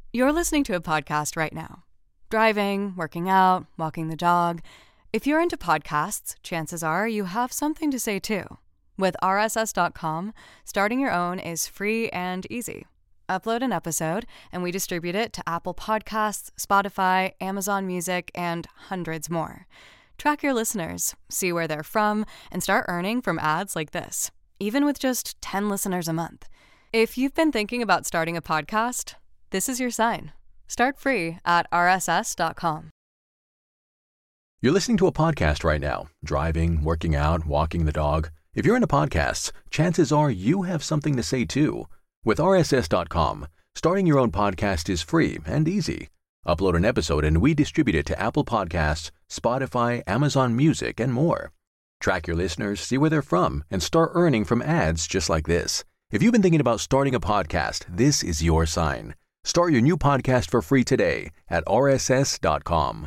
You're listening to a podcast right now. Driving, working out, walking the dog. If you're into podcasts, chances are you have something to say too. With RSS.com, starting your own is free and easy. Upload an episode, and we distribute it to Apple Podcasts, Spotify, Amazon Music, and hundreds more. Track your listeners, see where they're from, and start earning from ads like this, even with just 10 listeners a month. If you've been thinking about starting a podcast, this is your sign. Start free at rss.com. You're listening to a podcast right now, driving, working out, walking the dog. If you're into podcasts, chances are you have something to say too. With RSS.com, starting your own podcast is free and easy. Upload an episode and we distribute it to Apple Podcasts, Spotify, Amazon Music, and more. Track your listeners, see where they're from, and start earning from ads just like this. If you've been thinking about starting a podcast, this is your sign. Start your new podcast for free today at rss.com.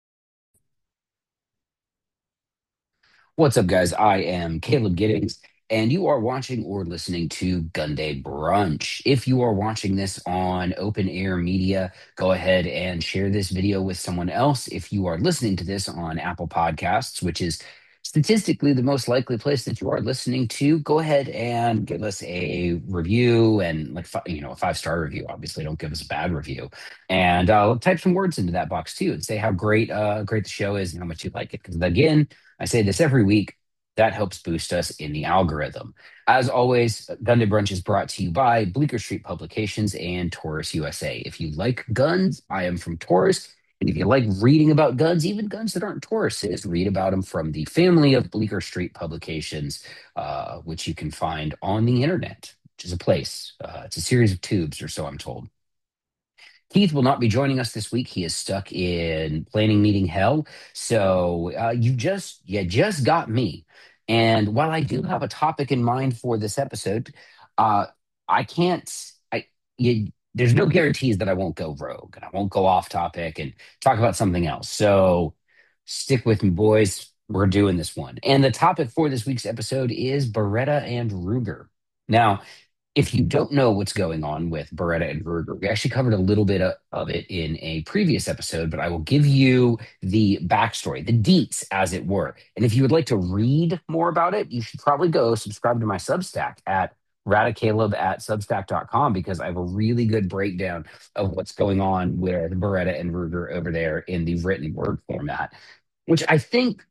What's up, guys? I am Caleb Giddings, and you are watching or listening to Gun Day Brunch. If you are watching this on Open Air Media, go ahead and share this video with someone else. If you are listening to this on Apple Podcasts, which is statistically the most likely place that you are listening to, go ahead and give us a review and a 5-star review. Obviously, don't give us a bad review, and type some words into that box too, and say how great the show is and how much you like it. Because again, I say this every week. That helps boost us in the algorithm. As always, Gun Day Brunch is brought to you by Bleecker Street Publications and Taurus USA. If you like guns, I am from Taurus. And if you like reading about guns, even guns that aren't Tauruses, read about them from the family of Bleecker Street Publications, which you can find on the internet, which is a place. It's a series of tubes, or so I'm told. Keith will not be joining us this week. He is stuck in planning meeting hell. So you just got me. And while I do have a topic in mind for this episode, uh, I can't. There's no guarantees that I won't go rogue and I won't go off topic and talk about something else. So stick with me, boys. We're doing this one. And the topic for this week's episode is Beretta and Ruger. Now, if you don't know what's going on with Beretta and Ruger, we actually covered a little bit of it in a previous episode, but I will give you the backstory, the deets, as it were. And if you would like to read more about it, you should probably go subscribe to my Substack at radicaleb@substack.com, because I have a really good breakdown of what's going on with Beretta and Ruger over there in the written word format, which I think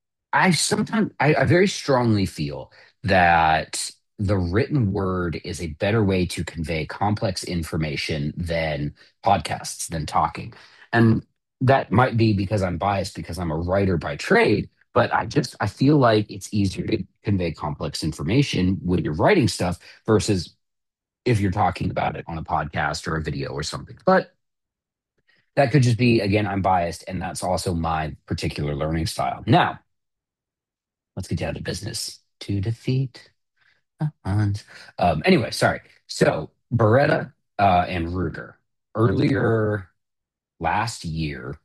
I very strongly feel that the written word is a better way to convey complex information than podcasts, than talking. And that might be because I'm biased because I'm a writer by trade, but I feel like it's easier to convey complex information when you're writing stuff versus if you're talking about it on a podcast or a video or something. But that could just be, again, I'm biased, and that's also my particular learning style. Now, let's get down to business. To defeat the Huns. Anyway, sorry. So Beretta and Ruger earlier last year,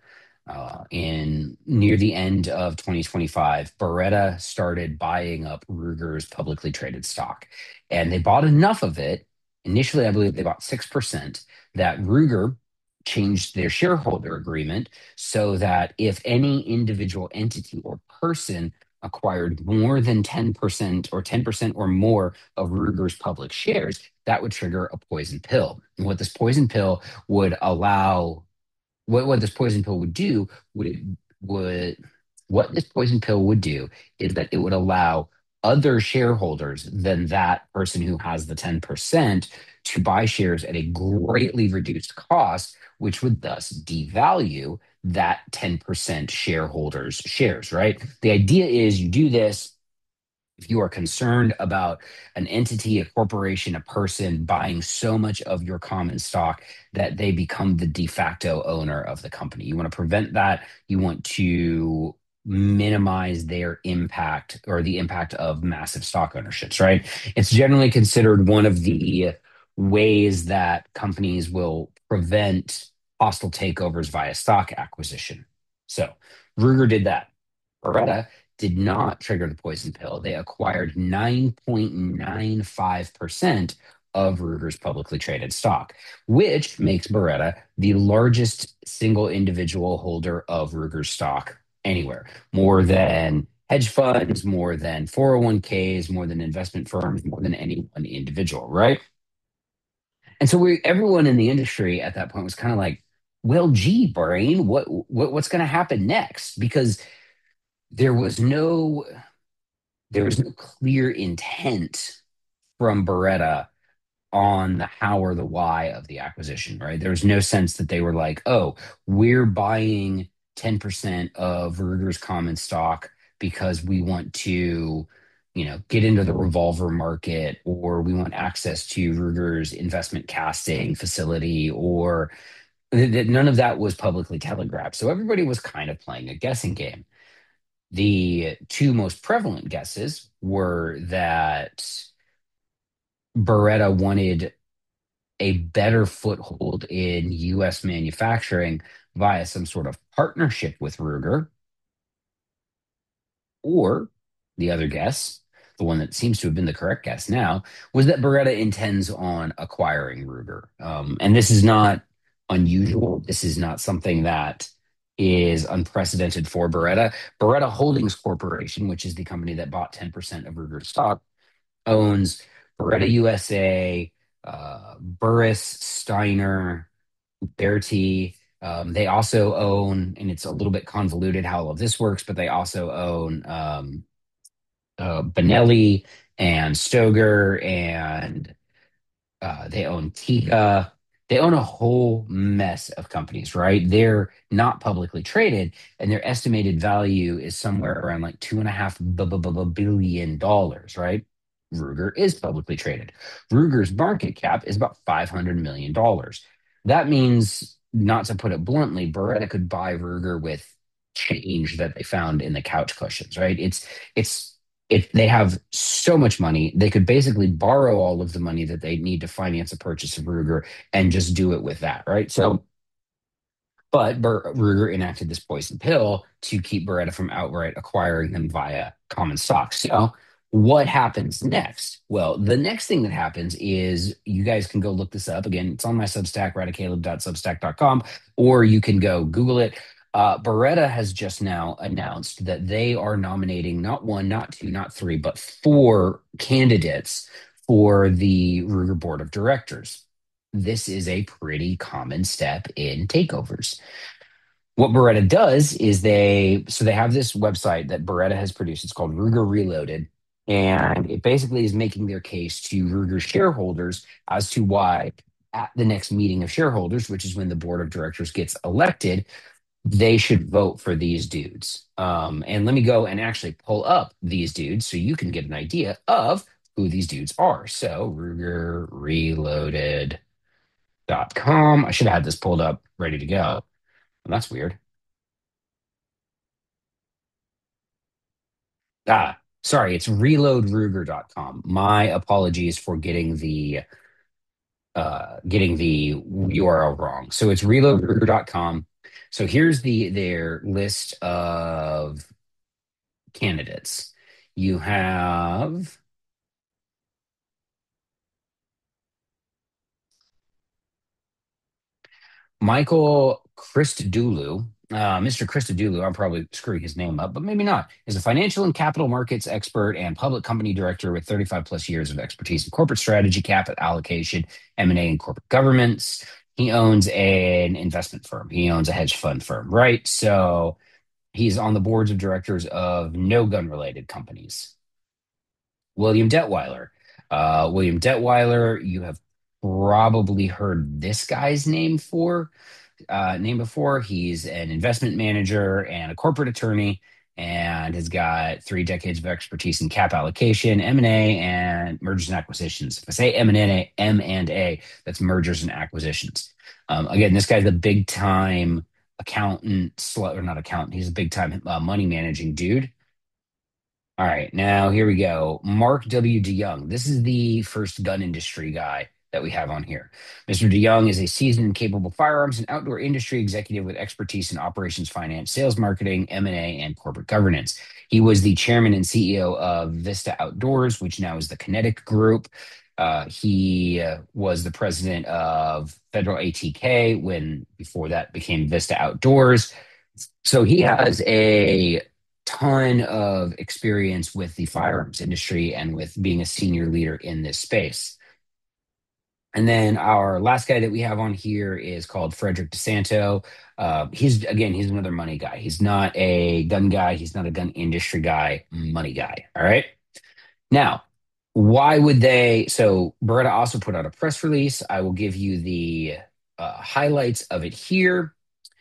in near the end of 2025, Beretta started buying up Ruger's publicly traded stock, and they bought enough of it. Initially, I believe they bought 6%. That Ruger changed their shareholder agreement so that if any individual entity or person acquired more than 10% or 10% or more of Ruger's public shares, that would trigger a poison pill. And what this poison pill would allow, what this poison pill would do, would what this poison pill would do is that it would allow other shareholders than that person who has the 10% to buy shares at a greatly reduced cost, which would thus devalue that 10% shareholders' shares, right? The idea is you do this if you are concerned about an entity, a corporation, a person buying so much of your common stock that they become the de facto owner of the company. You want to prevent that. You want to minimize their impact or the impact of massive stock ownerships, right? It's generally considered one of the ways that companies will prevent hostile takeovers via stock acquisition. So Ruger did that. Beretta did not trigger the poison pill. They acquired 9.95% of Ruger's publicly traded stock, which makes Beretta the largest single individual holder of Ruger's stock anywhere, more than hedge funds, more than 401ks, more than investment firms, more than any one individual, right? And so everyone in the industry at that point was kind of like, well, gee, brain, what's going to happen next? Because there was no there was no clear intent from Beretta on the how or the why of the acquisition, right? There was no sense that they were like, oh, we're buying 10% of Ruger's common stock because we want to, get into the revolver market, or we want access to Ruger's investment casting facility, or none of that was publicly telegraphed. So everybody was kind of playing a guessing game. The two most prevalent guesses were that Beretta wanted a better foothold in US manufacturing via some sort of partnership with Ruger, or the other guess, the one that seems to have been the correct guess now, was that Beretta intends on acquiring Ruger. And this is not unusual. This is not something that is unprecedented for Beretta. Beretta Holdings Corporation, which is the company that bought 10% of Ruger's stock, owns Beretta USA, Burris, Steiner, Berti. They also own, and it's a little bit convoluted how all of this works, but they also own Benelli and Stoger, and they own Tika. They own a whole mess of companies, right? They're not publicly traded, and their estimated value is somewhere around like $2.5 billion, right? Ruger is publicly traded. Ruger's market cap is about $500 million. That means, not to put it bluntly, Beretta could buy Ruger with change that they found in the couch cushions, right? It's if they have so much money, they could basically borrow all of the money that they need to finance a purchase of Ruger and just do it with that, right? So, but Ruger enacted this poison pill to keep Beretta from outright acquiring them via common stock. So, what happens next? Well, the next thing that happens is, you guys can go look this up. Again, it's on my Substack, radicaleb.substack.com, or you can go Google it. Beretta has just now announced that they are nominating not one, not two, not three, but four candidates for the Ruger board of directors. This is a pretty common step in takeovers. What Beretta does is they have this website that Beretta has produced. It's called Ruger Reloaded. And it basically is making their case to Ruger shareholders as to why, at the next meeting of shareholders, which is when the board of directors gets elected, they should vote for these dudes. And let me go and actually pull up these dudes so you can get an idea of who these dudes are. So, RugerReloaded.com. I should have had this pulled up ready to go. Well, that's weird. Sorry, it's reloadruger.com. My apologies for getting the URL wrong. So it's reloadruger.com. So here's their list of candidates. You have Michael Christodoulou. Mr. Christodoulou, I'm probably screwing his name up, but maybe not, is a financial and capital markets expert and public company director with 35 plus years of expertise in corporate strategy, capital allocation, M&A, and corporate governance. He owns an investment firm. He owns a hedge fund firm, right? So he's on the boards of directors of no gun related companies. William Detweiler. William Detweiler, you have probably heard this guy's name before. He's an investment manager and a corporate attorney, and has got 3 decades of expertise in cap allocation, M&A, and mergers and acquisitions. If I say M&A, that's mergers and acquisitions. Again, this guy's a big time accountant, or not accountant. He's a big time money managing dude. All right, now here we go. Mark W. DeYoung. This is the first gun industry guy that we have on here. Mr. DeYoung is a seasoned and capable firearms and outdoor industry executive with expertise in operations, finance, sales, marketing, M&A, and corporate governance. He was the chairman and CEO of Vista Outdoors, which now is the Kinetic Group. He was the president of Federal ATK when before that became Vista Outdoors. So he has a ton of experience with the firearms industry and with being a senior leader in this space. And then our last guy that we have on here is called Frederick DeSanto. He's another money guy. He's not a gun guy. He's not a gun industry guy. Money guy. All right. Now, why would they? So Beretta also put out a press release. I will give you the highlights of it here.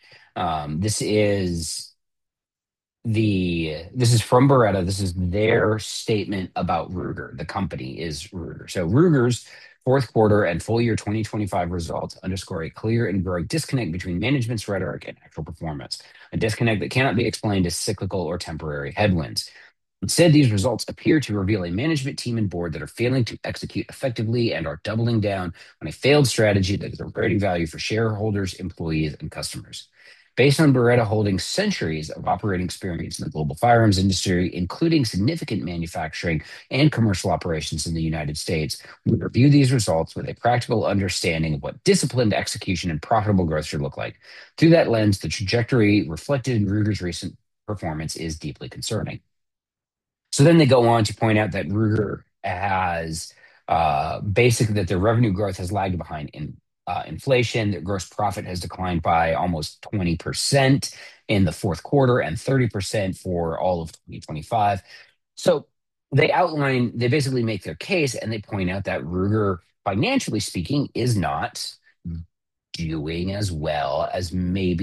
This is from Beretta. This is their statement about Ruger. The company is Ruger. So Ruger's fourth quarter and full year 2025 results underscore a clear and growing disconnect between management's rhetoric and actual performance, a disconnect that cannot be explained as cyclical or temporary headwinds. Instead, these results appear to reveal a management team and board that are failing to execute effectively and are doubling down on a failed strategy that is eroding value for shareholders, employees, and customers. Based on Beretta Holdings' centuries of operating experience in the global firearms industry, including significant manufacturing and commercial operations in the United States, we review these results with a practical understanding of what disciplined execution and profitable growth should look like. Through that lens, the trajectory reflected in Ruger's recent performance is deeply concerning. So then they go on to point out that Ruger has basically that their revenue growth has lagged behind in inflation. Their gross profit has declined by almost 20% in the fourth quarter and 30% for all of 2025. So they basically make their case and they point out that Ruger, financially speaking, is not doing as well as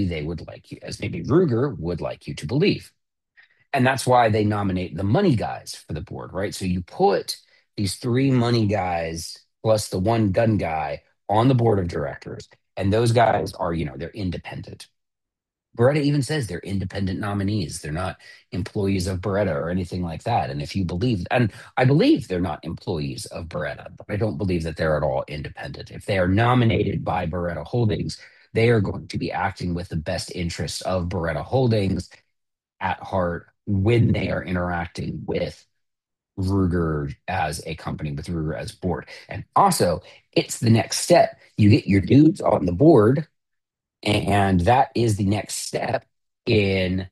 maybe Ruger would like you to believe. And that's why they nominate the money guys for the board, right? So you put these three money guys plus the one gun guy on the board of directors, and those guys are, they're independent. Beretta even says they're independent nominees. They're not employees of Beretta or anything like that. And if you believe, and I believe they're not employees of Beretta, but I don't believe that they're at all independent. If they are nominated by Beretta Holdings, they are going to be acting with the best interests of Beretta Holdings at heart when they are interacting with Ruger as a company, with Ruger as board. And also, it's the next step. You get your dudes on the board, and that is the next step in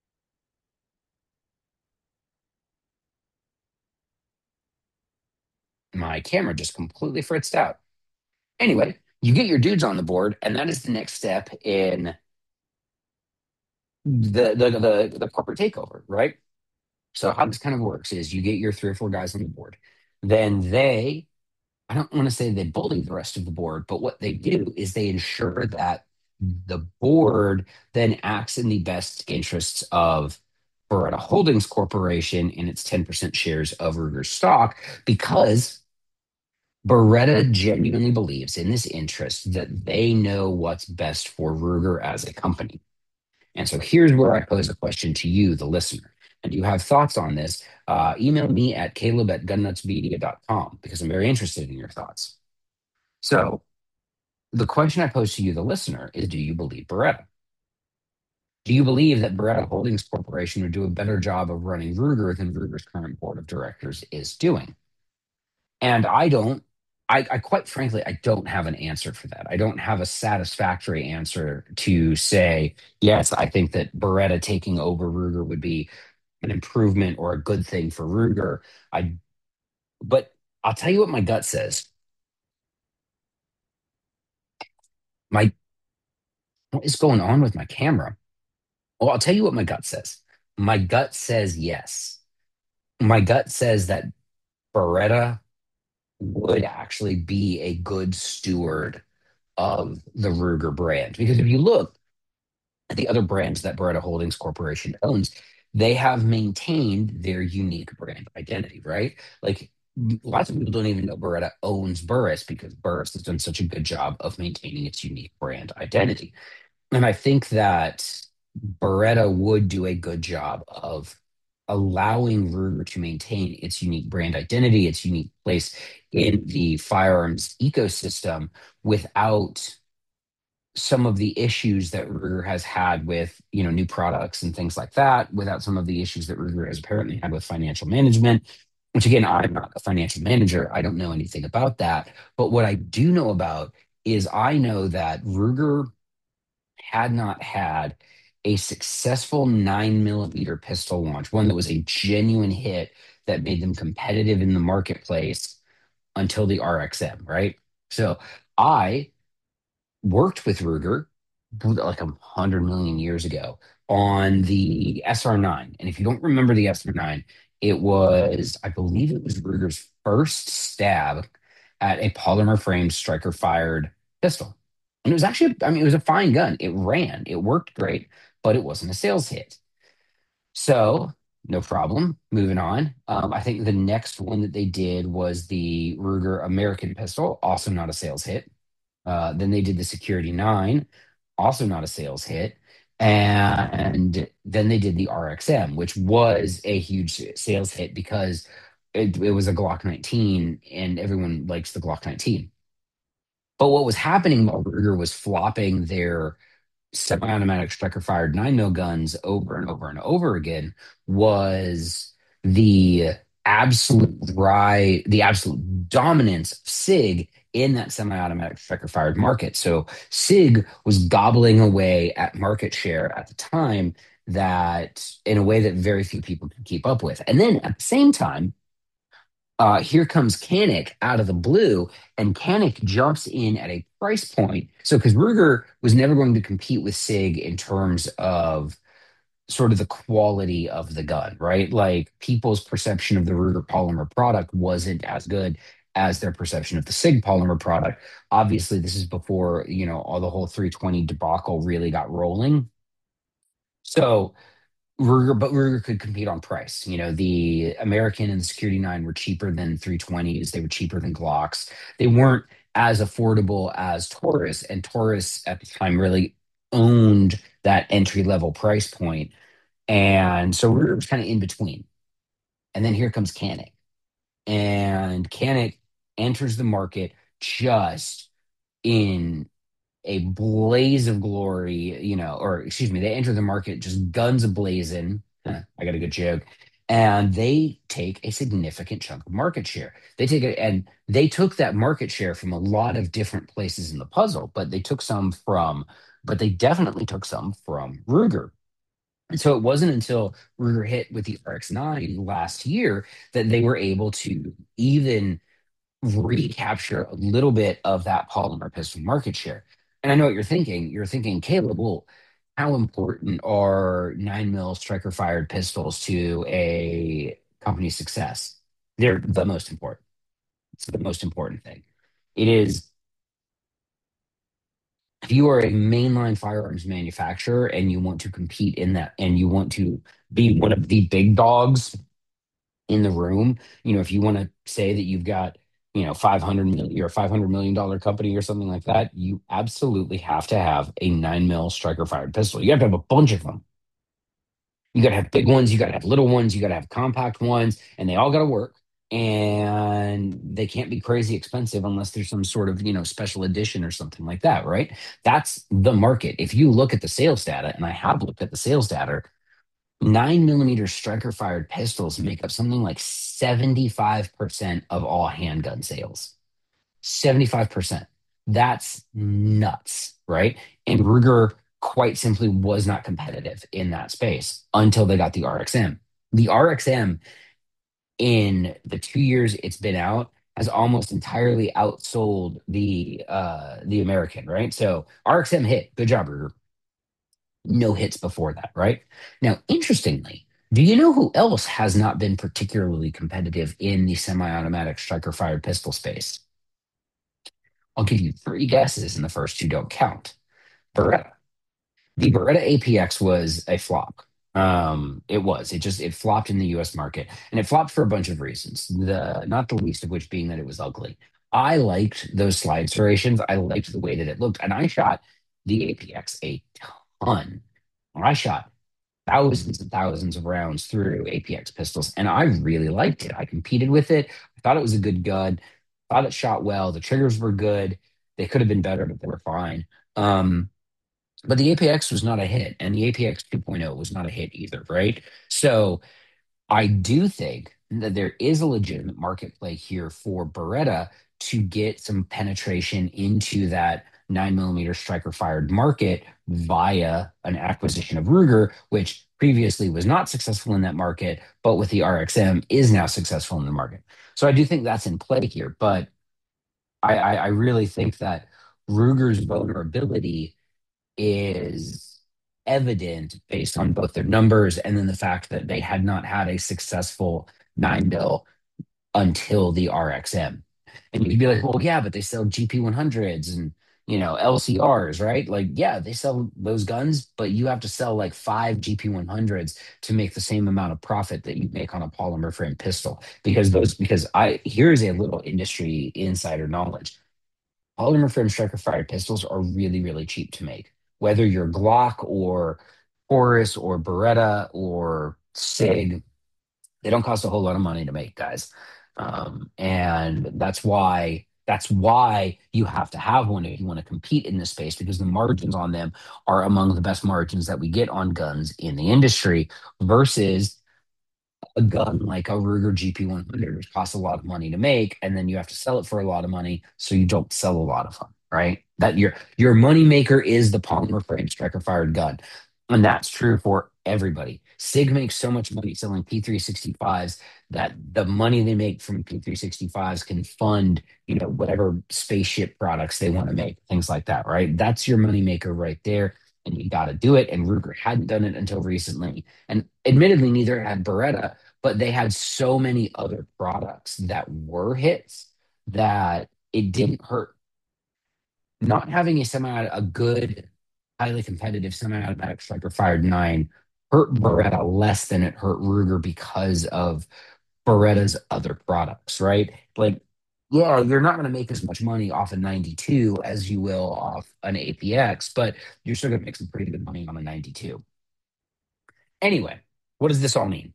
my camera just completely fritzed out. Anyway, you get your dudes on the board, and that is the next step in the corporate takeover, right? So how this kind of works is you get your three or four guys on the board. Then I don't want to say they bully the rest of the board, but what they do is they ensure that the board then acts in the best interests of Beretta Holdings Corporation in its 10% shares of Ruger stock because Beretta genuinely believes in this interest that they know what's best for Ruger as a company. And so here's where I pose a question to you, the listener. And do you have thoughts on this? Email me at caleb@gunnutsmedia.com because I'm very interested in your thoughts. So the question I pose to you, the listener, is do you believe Beretta? Do you believe that Beretta Holdings Corporation would do a better job of running Ruger than Ruger's current board of directors is doing? And I quite frankly, I don't have an answer for that. I don't have a satisfactory answer to say, yes, I think that Beretta taking over Ruger would be an improvement or a good thing for Ruger. But I'll tell you what my gut says. My, what is going on with my camera? Well, I'll tell you what my gut says. My gut says yes. My gut says that Beretta would actually be a good steward of the Ruger brand. Because if you look at the other brands that Beretta Holdings Corporation owns, they have maintained their unique brand identity, right? Like lots of people don't even know Beretta owns Burris because Burris has done such a good job of maintaining its unique brand identity. And I think that Beretta would do a good job of allowing Ruger to maintain its unique brand identity, its unique place in the firearms ecosystem without some of the issues that Ruger has had with, new products and things like that, without some of the issues that Ruger has apparently had with financial management. which again, I'm not a financial manager. I don't know anything about that. But what I do know about is I know that Ruger had not had a successful 9 millimeter pistol launch, one that was a genuine hit that made them competitive in the marketplace until the RXM, right? So I worked with Ruger like 100 million years ago on the SR9. And if you don't remember the SR9, it was, I believe it was Ruger's first stab at a polymer frame striker fired pistol. And it was actually, I mean, it was a fine gun. It ran, it worked great, but it wasn't a sales hit. So, no problem. Moving on. I think the next one that they did was the Ruger American pistol, also not a sales hit. Then they did the Security 9, also not a sales hit. And then they did the RXM, which was a huge sales hit because it was a Glock 19 and everyone likes the Glock 19. But what was happening while Ruger was flopping their semi-automatic striker fired 9 mil guns over and over and over again was the the absolute dominance of SIG in that semi-automatic striker fired market. So SIG was gobbling away at market share at the time that in a way that very few people could keep up with. And then at the same time, here comes Canik out of the blue, and Canik jumps in at a price point. So, because Ruger was never going to compete with SIG in terms of sort of the quality of the gun, right? Like people's perception of the Ruger polymer product wasn't as good as their perception of the SIG polymer product. Obviously, this is before, all the whole 320 debacle really got rolling. So, Ruger could compete on price. The American and the Security 9 were cheaper than 320s. They were cheaper than Glocks. They weren't as affordable as Taurus, and Taurus at the time really owned that entry level price point. And so Ruger was kind of in between. And then here comes Canik, and Canik enters the market just in a blaze of glory, or excuse me, they enter the market just guns ablazing. I got a good joke. And they take a significant chunk of market share. They take it and they took that market share from a lot of different places in the puzzle, but they definitely took some from Ruger. And so it wasn't until Ruger hit with the RX-9 last year that they were able to even recapture a little bit of that polymer pistol market share. And I know what you're thinking. You're thinking, Caleb, well, how important are 9 mil striker fired pistols to a company's success? They're the most important. It's the most important thing. It is, if you are a mainline firearms manufacturer and you want to compete in that and you want to be one of the big dogs in the room, if you want to say that you've got, 500 million, you're a $500 million company or something like that, you absolutely have to have a 9 mil striker fired pistol. You have to have a bunch of them. You got to have big ones, you got to have little ones, you got to have compact ones, and they all got to work. And they can't be crazy expensive unless there's some sort of, special edition or something like that, right? That's the market. If you look at the sales data, and I have looked at the sales data, 9 millimeter striker fired pistols make up something like 75% of all handgun sales. 75%. That's nuts, right? And Ruger quite simply was not competitive in that space until they got the RXM. The RXM, in the 2 years it's been out, has almost entirely outsold the American, right? So RXM hit. Good job, Ruger. No hits before that, right? Now, interestingly, do you know who else has not been particularly competitive in the semi-automatic striker fired pistol space? I'll give you three guesses, and the first two don't count. Beretta. The Beretta APX was a flop. It was. It flopped in the U.S. market, and it flopped for a bunch of reasons. The not the least of which being that it was ugly. I liked those slide serrations. I liked the way that it looked, and I shot the APX a ton. I shot thousands and thousands of rounds through APX pistols, and I really liked it. I competed with it. I thought it was a good gun. Thought it shot well. The triggers were good. They could have been better, but they were fine. But the APX was not a hit, and the APX 2.0 was not a hit either, right? So I do think that there is a legitimate market play here for Beretta to get some penetration into that 9 millimeter striker fired market via an acquisition of Ruger, which previously was not successful in that market, but with the RXM is now successful in the market. So I do think that's in play here. But I really think that Ruger's vulnerability is evident based on both their numbers and then the fact that they had not had a successful 9 mil until the RXM. And you'd be like, well, yeah, but they sell GP 100s and LCRs, right? Like, yeah, they sell those guns, but you have to sell like five GP 100s to make the same amount of profit that you make on a polymer frame pistol. Because here's a little industry insider knowledge. Polymer frame striker fired pistols are really, really cheap to make. Whether you're Glock or Horus or Beretta or Sig, they don't cost a whole lot of money to make, guys. And that's why you have to have one if you want to compete in this space, because the margins on them are among the best margins that we get on guns in the industry versus a gun like a Ruger GP100, which costs a lot of money to make, and then you have to sell it for a lot of money, so you don't sell a lot of them, right? That your money maker is the polymer frame striker fired gun, and that's true for everybody. Sig makes so much money selling P365s that the money they make from P365s can fund whatever spaceship products they want to make, things like that, right? That's your money maker right there. And you got to do it. And Ruger hadn't done it until recently. And admittedly, neither had Beretta, but they had so many other products that were hits that it didn't hurt. Not having a good, highly competitive semi-automatic striker fired nine hurt Beretta less than it hurt Ruger because of Beretta's other products, right? Like, yeah, you're not going to make as much money off a 92 as you will off an APX, but you're still going to make some pretty good money on a 92. Anyway, what does this all mean?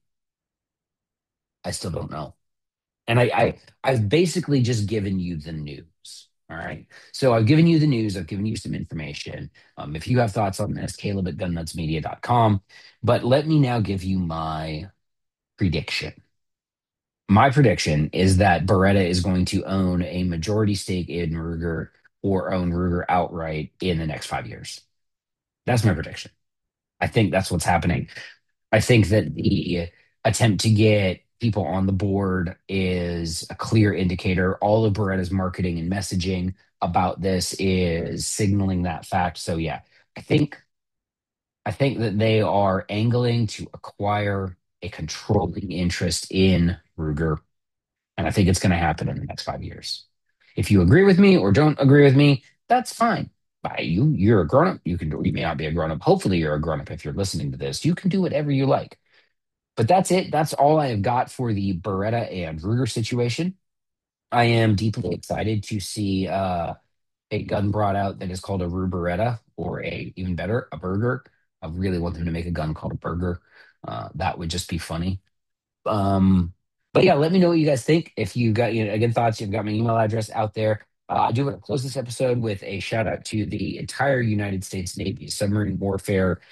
I still don't know. And I've basically just given you the news. All right. So I've given you the news, I've given you some information. If you have thoughts on this, Caleb at gunnutsmedia.com. But let me now give you my prediction. My prediction is that Beretta is going to own a majority stake in Ruger or own Ruger outright in the next 5 years. That's my prediction. I think that's what's happening. I think that the attempt to get people on the board is a clear indicator. All of Beretta's marketing and messaging about this is signaling that fact. So yeah, I think I think that they are angling to acquire a controlling interest in Ruger, and I think it's going to happen in the next 5 years. If you agree with me or don't agree with me, that's fine. You're a grown up. You may not be a grown up. Hopefully, you're a grown up if you're listening to this. You can do whatever you like. But that's it. That's all I have got for the Beretta and Ruger situation. I am deeply excited to see a gun brought out that is called a Ruberetta, or even better, a Burger. I really want them to make a gun called a Burger. That would just be funny. Um, but yeah, let me know what you guys think. If you got, again, thoughts, you've got my email address out there. I do want to close this episode with a shout out to the entire United States Navy submarine warfare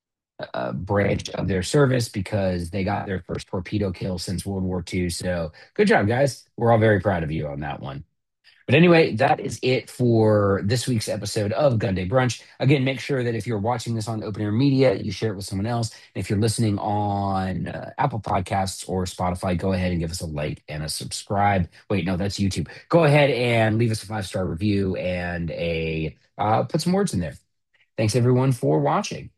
branch of their service, because they got their first torpedo kill since World War II. So good job, guys. We're all very proud of you on that one. But anyway, that is it for this week's episode of Gun Day Brunch. Again, make sure that if you're watching this on Open Air Media, you share it with someone else. And if you're listening on Apple Podcasts or Spotify, go ahead and give us a like and a subscribe. Wait, no, that's YouTube. Go ahead and leave us a 5-star review and put some words in there. Thanks everyone for watching.